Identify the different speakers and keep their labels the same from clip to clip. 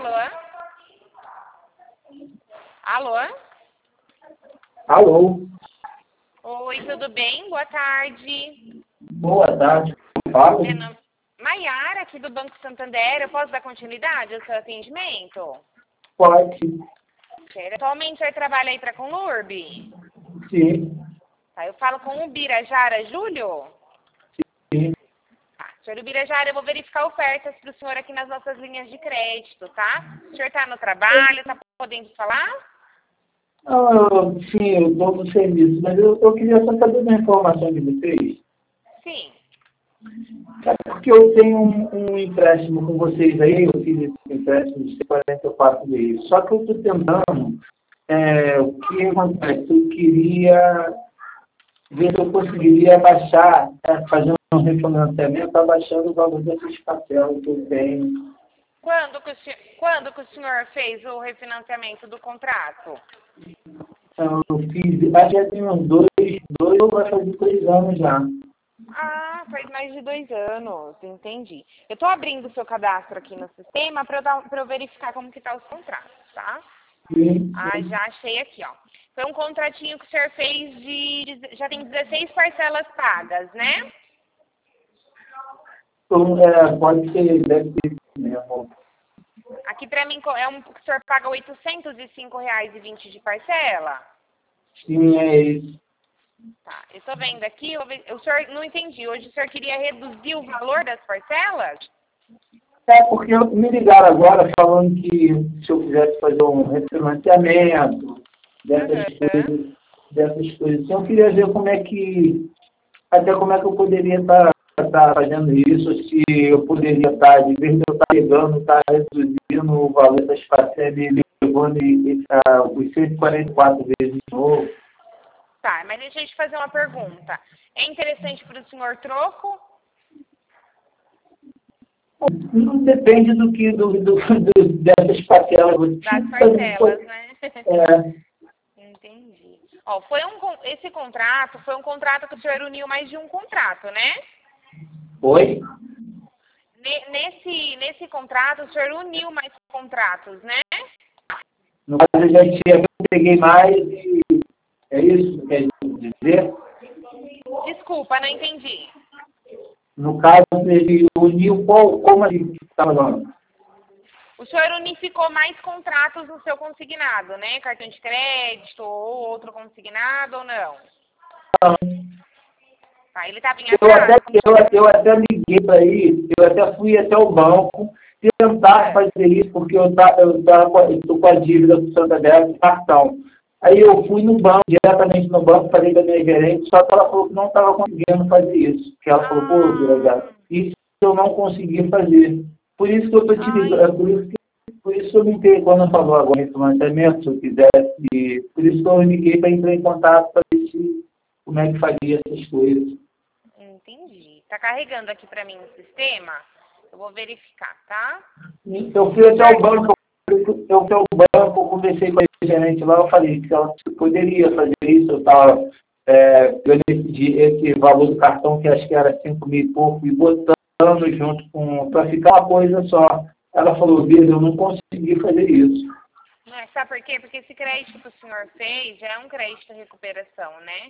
Speaker 1: Alô? Alô?
Speaker 2: Alô?
Speaker 1: Oi, tudo bem? Boa tarde.
Speaker 2: Boa tarde. Fala.
Speaker 1: Meu nome é Maiara, aqui do Banco Santander. Eu posso dar continuidade ao seu atendimento?
Speaker 2: Pode.
Speaker 1: Atualmente você trabalha aí para a Conlurb?
Speaker 2: Sim.
Speaker 1: Tá, eu falo com o Birajara Júlio?
Speaker 2: Sim.
Speaker 1: Tá, senhor Birajara, eu vou verificar ofertas para o senhor aqui nas nossas linhas de crédito, tá? O senhor está no trabalho, está podendo falar?
Speaker 2: Sim, eu estou no serviço, mas eu queria só saber uma informação de vocês.
Speaker 1: Sim.
Speaker 2: É porque eu tenho um empréstimo com vocês aí, eu fiz esse empréstimo de 44 vezes. Só que eu estou tentando, o que acontece? Eu queria ver se eu conseguiria abaixar, fazer um refinanciamento, abaixando o valor desses papéis que eu tenho.
Speaker 1: Quando que o senhor fez o refinanciamento do contrato?
Speaker 2: Então, eu fiz, acho que já tem uns dois ou vai fazer 3 anos já.
Speaker 1: Ah, faz mais de 2 anos, entendi. Eu estou abrindo o seu cadastro aqui no sistema para eu verificar como que tá os contratos, tá?
Speaker 2: Sim.
Speaker 1: Ah, já achei aqui, ó. Foi um contratinho que o senhor fez já tem 16 parcelas pagas, né?
Speaker 2: Então, pode ser, deve ser isso mesmo.
Speaker 1: Aqui para mim que o senhor paga R$ 805,20 de parcela.
Speaker 2: Sim, é isso.
Speaker 1: Tá, eu tô vendo aqui, o senhor não entendi. Hoje o senhor queria reduzir o valor das parcelas?
Speaker 2: Porque me ligaram agora falando que se eu quisesse fazer um refinanciamento dessas coisas. Então, eu queria ver como é que eu poderia estar fazendo isso, se eu poderia estar, de vez de eu estar pegando, estar reduzindo o valor das parcelas e levando os 144 vezes de novo.
Speaker 1: Tá, mas deixa eu te fazer uma pergunta. É interessante para o senhor troco?
Speaker 2: Não depende dessas parcelas.
Speaker 1: Das parcelas, né? Entendi. Ó, esse contrato foi um contrato que o senhor uniu mais de um contrato, né?
Speaker 2: Oi?
Speaker 1: Nesse contrato, o senhor uniu mais contratos, né?
Speaker 2: No caso, eu peguei mais e é isso que quer dizer?
Speaker 1: Desculpa, não entendi.
Speaker 2: No caso, ele uniu como ele estava falando?
Speaker 1: O senhor unificou mais contratos no seu consignado, né? Cartão de crédito ou outro consignado ou não?
Speaker 2: Não.
Speaker 1: Tá, ele estava em atraso?
Speaker 2: Eu até liguei para ele, eu até fui até o banco tentar fazer isso, porque eu estou com a dívida do Santander de cartão. Aí eu fui no banco, diretamente no banco, falei da minha gerente, só que ela falou que não estava conseguindo fazer isso. Que ela falou, pô, delegado, isso eu não consegui fazer. Por isso que eu estou te ligando, por isso que eu liguei quando falou agora em financiamento, se eu quisesse, por isso que eu liguei para entrar em contato para ver como é que faria essas coisas.
Speaker 1: Entendi. Tá carregando aqui para mim no sistema? Eu vou verificar, tá?
Speaker 2: Eu fui até o banco, eu conversei com a gerente lá, eu falei que ela poderia fazer isso, eu estava ganhando esse valor do cartão, que acho que era 5 mil e pouco, e botando junto para ficar uma coisa só. Ela falou, Bia, eu não consegui fazer isso.
Speaker 1: Não, sabe por quê? Porque esse crédito que o senhor fez já é um crédito de recuperação, né?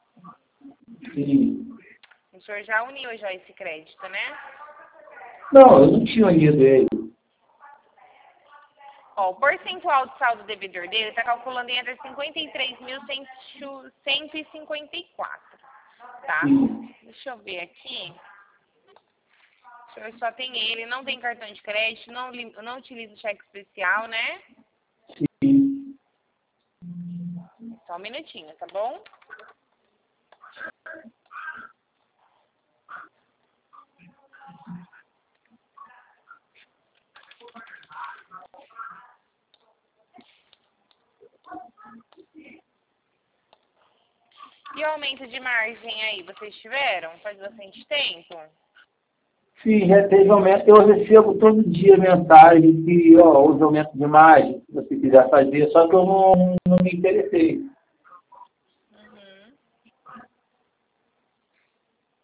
Speaker 2: Sim.
Speaker 1: O senhor já uniu já esse crédito, né?
Speaker 2: Não, eu não tinha unido ele.
Speaker 1: Ó, o percentual de saldo devedor dele está calculando em entre 53.154, tá?
Speaker 2: Sim.
Speaker 1: Deixa eu ver aqui. O senhor só tem ele, não tem cartão de crédito, não utiliza o cheque especial, né?
Speaker 2: Sim.
Speaker 1: Só um minutinho, tá bom? E o aumento de margem aí, vocês tiveram? Faz bastante tempo?
Speaker 2: Sim, já teve aumento. Eu recebo todo dia mensagem que, houve aumento de margem, se você quiser fazer, só que eu não me interessei.
Speaker 1: Uhum.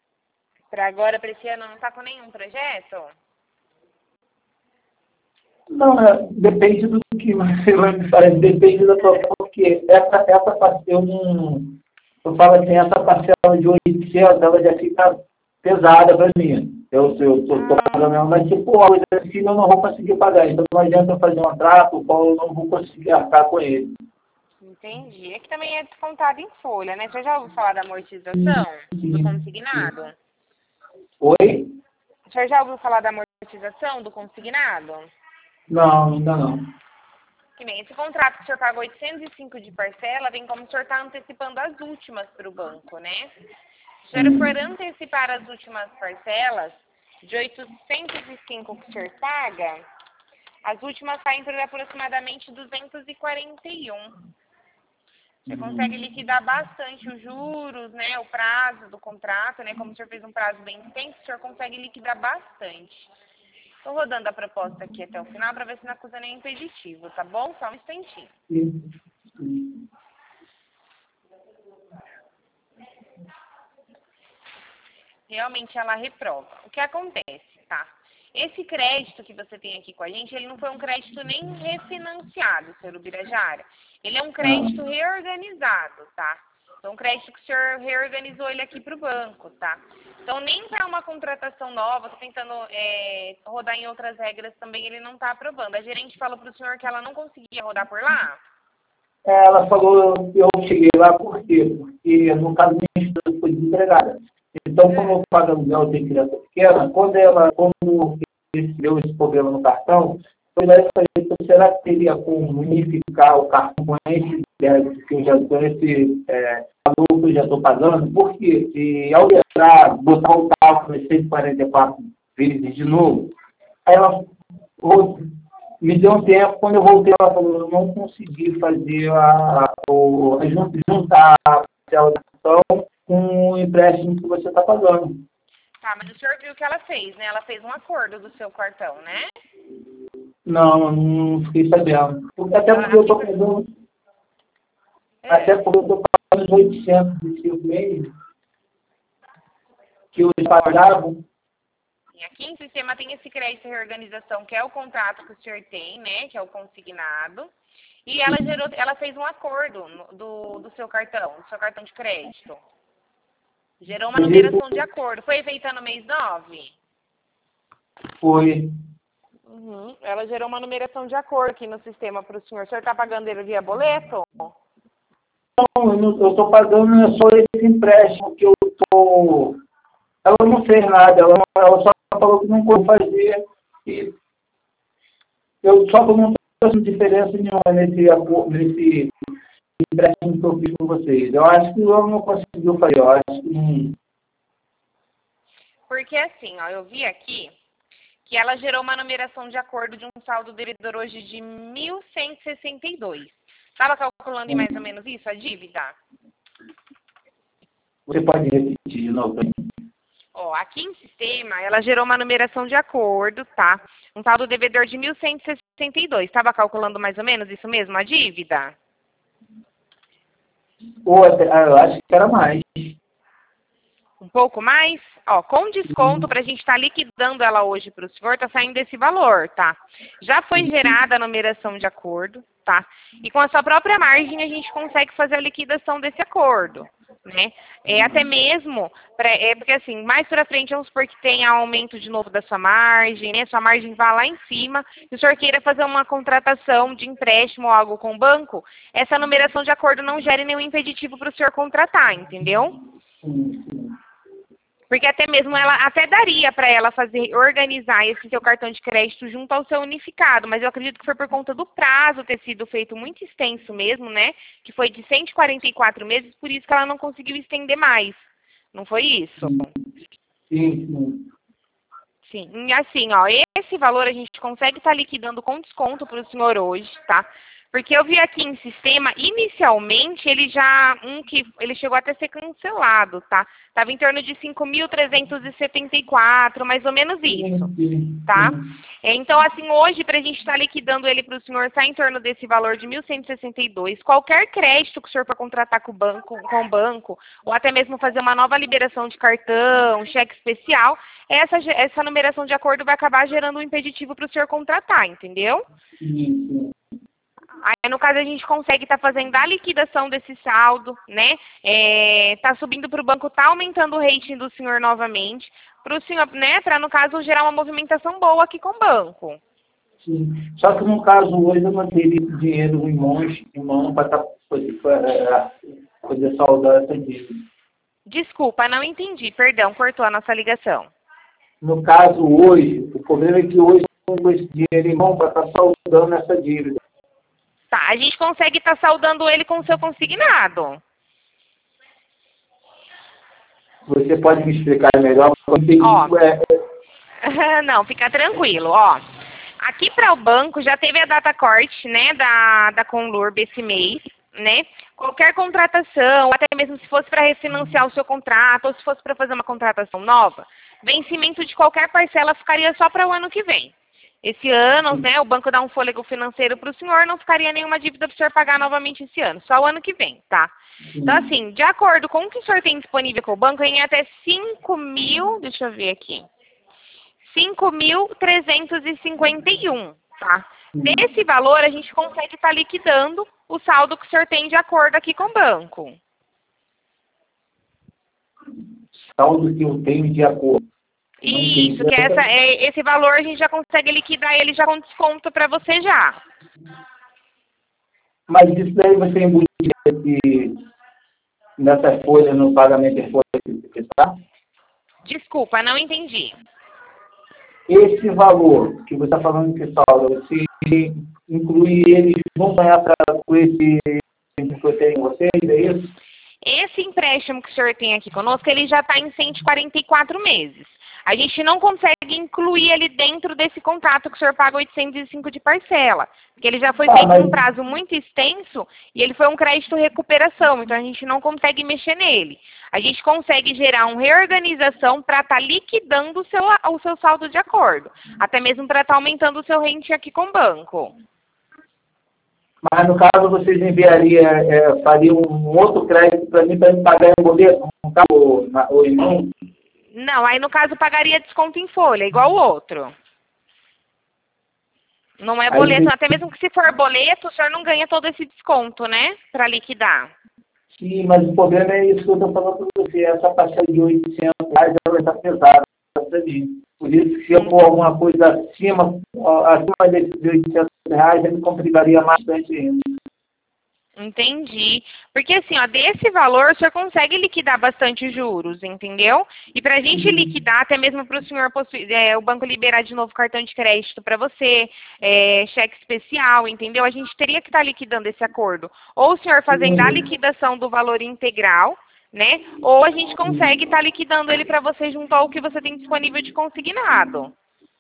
Speaker 1: Para agora, para esse ano, não tá com nenhum projeto?
Speaker 2: Não, depende do que você vai me fazer, depende da tua, porque essa parcela, eu falo assim, essa parcela de 800, ela já fica pesada para mim. Eu tô pagando ela, mas se for coisa assim, eu não vou conseguir pagar. Então não adianta eu fazer um trato, o qual eu não vou conseguir arcar com ele.
Speaker 1: Entendi. É que também é descontado em folha, né? Você já ouviu falar da amortização do consignado?
Speaker 2: Oi?
Speaker 1: O senhor já ouviu falar da amortização do consignado?
Speaker 2: Não, ainda não.
Speaker 1: Que bem, esse contrato que o senhor pagou 805 de parcela, vem como o senhor está antecipando as últimas para o banco, né? Se o senhor for antecipar as últimas parcelas, de 805 que o senhor paga, as últimas saem por aproximadamente 241. Você consegue liquidar bastante os juros, né, o prazo do contrato, né, como o senhor fez um prazo bem extenso, o senhor consegue liquidar bastante. Estou rodando a proposta aqui até o final para ver se não acusa nenhum impeditivo, tá bom? Só um instantinho.
Speaker 2: Sim.
Speaker 1: Realmente ela reprova. O que acontece, tá? Esse crédito que você tem aqui com a gente, ele não foi um crédito nem refinanciado, senhor Ubirajara. Ele é um crédito reorganizado, tá? Então, um crédito que o senhor reorganizou ele aqui para o banco, tá? Então, nem para uma contratação nova, tô tentando rodar em outras regras também, ele não está aprovando. A gerente falou para o senhor que ela não conseguia rodar por lá?
Speaker 2: Ela falou, eu cheguei lá por quê? Porque no caso minha esposa foi desempregada. Então, como eu pago aluguel de criança pequena, quando deu esse problema no cartão, eu falei, será que teria como unificar o cartão com esse débito que eu já com esse valor que eu já estou pagando? Porque se ao entrar, botar o cálculo de 144 vezes de novo, aí ela me deu um tempo, quando eu voltei, ela falou, eu não consegui fazer juntar a parcela da cartão com o empréstimo que você está pagando.
Speaker 1: Tá, mas o senhor viu o que ela fez, né? Ela fez um acordo do seu cartão, né?
Speaker 2: Não fiquei sabendo. Até porque eu estou pagando. Até porque eu estou pagando 800 de 5 meses que eu pagava.
Speaker 1: Aqui em sistema tem esse crédito de reorganização, que é o contrato que o senhor tem, né? Que é o consignado. E ela fez um acordo do seu cartão de crédito. Gerou uma numeração de acordo. Foi feita no mês 9?
Speaker 2: Foi.
Speaker 1: Ela gerou uma numeração de acordo aqui no sistema para o senhor. O senhor está pagando ele via boleto?
Speaker 2: Não, eu estou pagando só esse empréstimo que eu estou. Ela não fez nada, ela só falou que não pode fazer. E eu só que eu não estou fazendo diferença nenhuma nesse empréstimo que eu fiz com vocês. Eu acho que eu não conseguiu fazer, eu acho que não.
Speaker 1: Porque assim, ó, eu vi aqui que ela gerou uma numeração de acordo de um saldo devedor hoje de 1.162. Estava calculando em mais ou menos isso, a dívida?
Speaker 2: Você pode repetir de novo para mim?
Speaker 1: Ó, aqui em sistema, ela gerou uma numeração de acordo, tá? Um saldo devedor de 1.162. Estava calculando mais ou menos isso mesmo, a dívida?
Speaker 2: Eu acho que era mais.
Speaker 1: Um pouco mais? Ó, com desconto, para a gente estar liquidando ela hoje para o senhor, está saindo desse valor, tá? Já foi gerada a numeração de acordo, tá? E com a sua própria margem a gente consegue fazer a liquidação desse acordo, né? Até mesmo, porque assim, mais para frente vamos supor que tenha aumento de novo da sua margem, né? Sua margem vá lá em cima, e o senhor queira fazer uma contratação de empréstimo ou algo com o banco, essa numeração de acordo não gere nenhum impeditivo para o senhor contratar, entendeu? Porque até mesmo ela até daria para ela organizar esse seu cartão de crédito junto ao seu unificado, mas eu acredito que foi por conta do prazo ter sido feito muito extenso mesmo, né? Que foi de 144 meses, por isso que ela não conseguiu estender mais. Não foi isso?
Speaker 2: Sim.
Speaker 1: Sim, e assim, ó, esse valor a gente consegue estar liquidando com desconto para o senhor hoje, tá? Porque eu vi aqui em sistema, inicialmente, ele chegou até a ser cancelado, tá? Estava em torno de 5.374, mais ou menos isso, tá? Então, assim, hoje, para a gente estar liquidando ele para o senhor, está em torno desse valor de 1.162. Qualquer crédito que o senhor for contratar com o banco, ou até mesmo fazer uma nova liberação de cartão, cheque especial, essa numeração de acordo vai acabar gerando um impeditivo para o senhor contratar, entendeu? Aí, no caso, a gente consegue estar fazendo a liquidação desse saldo, né? Tá subindo para o banco, tá aumentando o rating do senhor novamente, para o senhor, né? Para, no caso, gerar uma movimentação boa aqui com o banco.
Speaker 2: Sim. Só que, no caso, hoje eu não teria dinheiro em mão para poder saldar essa dívida.
Speaker 1: Desculpa, não entendi. Perdão, cortou a nossa ligação.
Speaker 2: No caso, hoje, o problema é que hoje eu não tenho esse dinheiro em mão para estar saldando essa dívida.
Speaker 1: Tá, a gente consegue estar saldando ele com o seu consignado.
Speaker 2: Você pode me explicar melhor?
Speaker 1: Ó, não, fica tranquilo, ó. Aqui para o banco já teve a data corte, né, da Conlurb esse mês, né? Qualquer contratação, até mesmo se fosse para refinanciar o seu contrato, ou se fosse para fazer uma contratação nova, vencimento de qualquer parcela ficaria só para o ano que vem. Esse ano, né, o banco dá um fôlego financeiro para o senhor, não ficaria nenhuma dívida para o senhor pagar novamente esse ano, só o ano que vem, tá? Então, assim, de acordo com o que o senhor tem disponível com o banco, em até 5.000, deixa eu ver aqui, 5.351, tá? Desse valor, a gente consegue estar liquidando o saldo que o senhor tem de acordo aqui com o banco.
Speaker 2: Saldo que eu tenho de acordo.
Speaker 1: Isso, que esse valor a gente já consegue liquidar ele já com desconto para você já.
Speaker 2: Mas isso daí você embute nessa folha, no pagamento de folha que está?
Speaker 1: Desculpa, não entendi.
Speaker 2: Esse valor que você está falando que salda, você inclui eles, vão ganhar com esse que eu tenho em vocês, é isso?
Speaker 1: Esse empréstimo que o senhor tem aqui conosco, ele já está em 144 meses. A gente não consegue incluir ele dentro desse contrato que o senhor paga 805 de parcela, porque ele já foi feito num prazo muito extenso e ele foi um crédito recuperação, então a gente não consegue mexer nele. A gente consegue gerar uma reorganização para estar liquidando o seu saldo de acordo, até mesmo para estar aumentando o seu rente aqui com o banco.
Speaker 2: Mas, no caso, vocês fariam um outro crédito para mim pagar em boleto, ou em mão?
Speaker 1: Não, aí no caso pagaria desconto em folha, igual o outro. Não é boleto, até mesmo que se for boleto, o senhor não ganha todo esse desconto, né? Para liquidar.
Speaker 2: Sim, mas o problema é isso que eu estou falando para você. Essa parcela de R$800 ela vai estar pesada para mim. Por isso que se eu for alguma coisa acima desses R$800, já me complicaria bastante ainda.
Speaker 1: Entendi. Porque assim, ó, desse valor o senhor consegue liquidar bastante juros, entendeu? E para a gente liquidar, até mesmo para o senhor o banco liberar de novo cartão de crédito para você, cheque especial, entendeu? A gente teria que estar liquidando esse acordo. Ou o senhor fazendo a liquidação do valor integral, né? Ou a gente consegue estar liquidando ele para você junto ao que você tem disponível de consignado.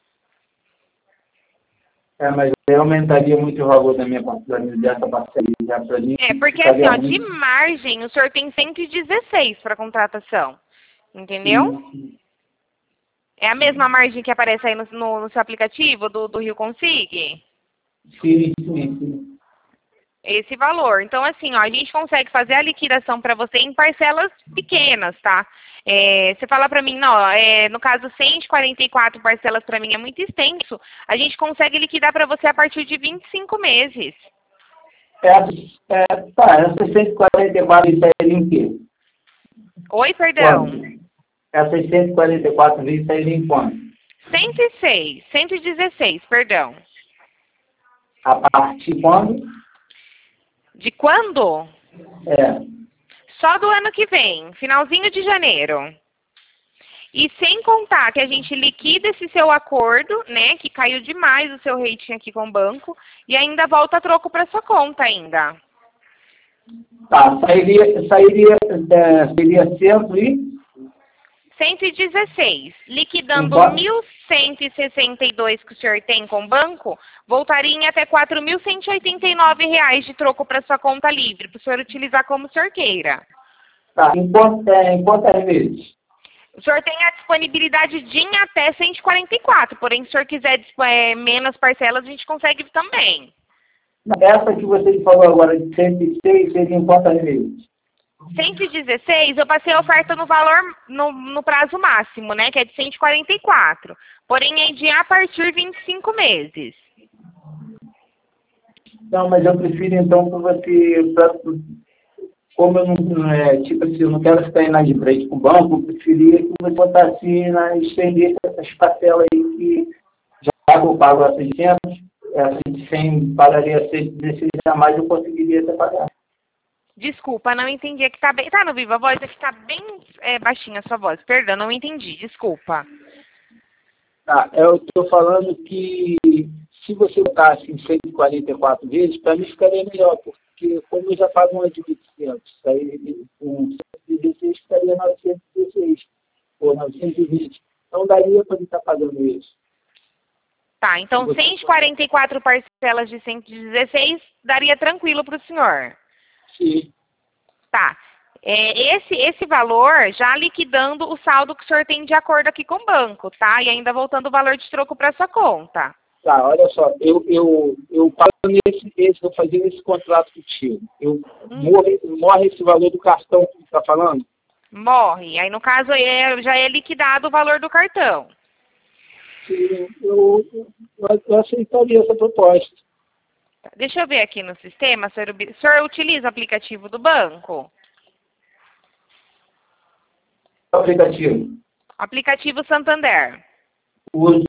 Speaker 2: Mas eu aumentaria muito o valor dessa parceria para mim.
Speaker 1: Porque assim, ó, de margem, o senhor tem 116 para contratação, entendeu?
Speaker 2: Sim.
Speaker 1: É a mesma margem que aparece aí no seu aplicativo do Rio Consig?
Speaker 2: Sim.
Speaker 1: Esse valor. Então, assim, ó, a gente consegue fazer a liquidação para você em parcelas pequenas, tá? Você fala para mim, não, no caso 144 parcelas para mim é muito extenso, a gente consegue liquidar para você a partir de 25 meses.
Speaker 2: Essas 144 isso aí em quê?
Speaker 1: Oi, perdão.
Speaker 2: Essas 144 vezes saíram em quanto?
Speaker 1: 116, perdão.
Speaker 2: A partir de quando?
Speaker 1: De quando? Só do ano que vem, finalzinho de janeiro. E sem contar que a gente liquida esse seu acordo, né, que caiu demais o seu rating aqui com o banco, e ainda volta troco para sua conta ainda.
Speaker 2: Tá, sairia 100 e...
Speaker 1: 116. Liquidando
Speaker 2: Igual-
Speaker 1: 1.162 que o senhor tem com o banco, voltaria em até R$ 4.189 de troco para sua conta livre, para o senhor utilizar como o senhor queira.
Speaker 2: Tá, em quantas vezes?
Speaker 1: O senhor tem a disponibilidade de em até 144, porém, se o senhor quiser menos parcelas, a gente consegue também.
Speaker 2: Essa que você falou agora de 106 seria em quantas vezes?
Speaker 1: 116, eu passei a oferta no valor, no prazo máximo, né, que é de 144. Porém, é de a partir de 25 meses.
Speaker 2: Não, mas eu prefiro então que você, como eu não, tipo assim, eu não quero ficar inadimplente com o banco, eu preferia que você botasse estender essas parcelas aí que já que eu pago a 600, essa de 100 pagaria 116 a mais, eu conseguiria até pagar.
Speaker 1: Desculpa, não entendi. É que tá bem. Tá no Viva Voz, é que tá bem baixinha a sua voz. Perdão, não entendi. Desculpa.
Speaker 3: Tá, eu estou falando que se você botasse em 144 vezes, para mim ficaria melhor, porque como eu já pago uma de 1.500, aí com 116 ficaria 916, ou 920. Então daria para ele estar pagando isso.
Speaker 1: Tá, então 144 parcelas de 116 daria tranquilo para o senhor.
Speaker 3: Sim.
Speaker 1: Tá. Esse valor já liquidando o saldo que o senhor tem de acordo aqui com o banco, tá? E ainda voltando o valor de troco para sua conta.
Speaker 3: Tá, olha só, eu pagando eu fazendo esse contrato contigo, morre esse valor do cartão que você está falando?
Speaker 1: Morre. Aí, no caso, já é liquidado o valor do cartão.
Speaker 3: Sim, eu aceitaria essa proposta.
Speaker 1: Tá, deixa eu ver aqui no sistema. O senhor utiliza o aplicativo do banco?
Speaker 2: Aplicativo.
Speaker 1: Aplicativo Santander.
Speaker 2: Uso.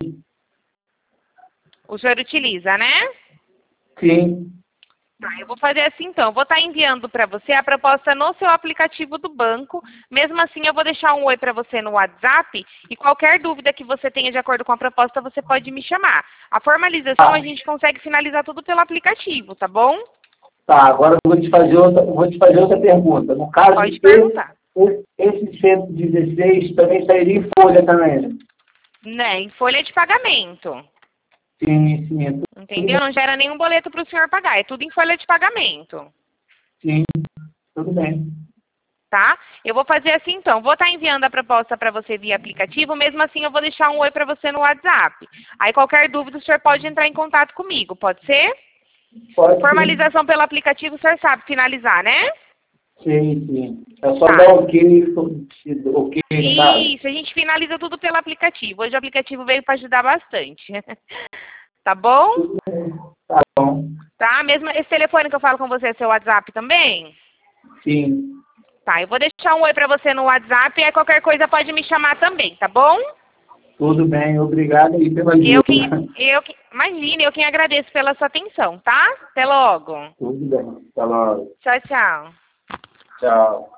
Speaker 1: O senhor utiliza, né?
Speaker 2: Sim.
Speaker 1: Tá, eu vou fazer assim então. Vou estar enviando para você a proposta no seu aplicativo do banco. Mesmo assim, eu vou deixar um oi para você no WhatsApp. E qualquer dúvida que você tenha de acordo com a proposta, você pode me chamar. A formalização a gente consegue finalizar tudo pelo aplicativo, tá bom?
Speaker 2: Tá, agora eu vou te fazer outra pergunta. No caso,
Speaker 1: Pode perguntar.
Speaker 2: esse 116 também sairia em folha também?
Speaker 1: Né, em folha de pagamento.
Speaker 2: Sim, sim.
Speaker 1: Entendeu? Não gera nenhum boleto para o senhor pagar. É tudo em folha de pagamento.
Speaker 2: Sim, tudo bem.
Speaker 1: Tá? Eu vou fazer assim então. Vou estar enviando a proposta para você via aplicativo. Mesmo assim, eu vou deixar um oi para você no WhatsApp. Aí, qualquer dúvida, o senhor pode entrar em contato comigo. Pode ser?
Speaker 2: Pode.
Speaker 1: Formalização pelo aplicativo, o senhor sabe finalizar, né?
Speaker 2: Sim, sim. É só dar ok, tá?
Speaker 1: Isso, a gente finaliza tudo pelo aplicativo. Hoje o aplicativo veio para ajudar bastante. Tá bom?
Speaker 2: Tá bom.
Speaker 1: Tá? Mesmo esse telefone que eu falo com você é seu WhatsApp também?
Speaker 2: Sim.
Speaker 1: Tá, eu vou deixar um oi pra você no WhatsApp e aí qualquer coisa pode me chamar também, tá bom?
Speaker 2: Tudo bem, obrigado aí pela ajuda.
Speaker 1: Imagina, eu quem agradeço pela sua atenção, tá? Até logo.
Speaker 2: Tudo bem, até logo.
Speaker 1: Tchau, tchau.
Speaker 2: Tchau.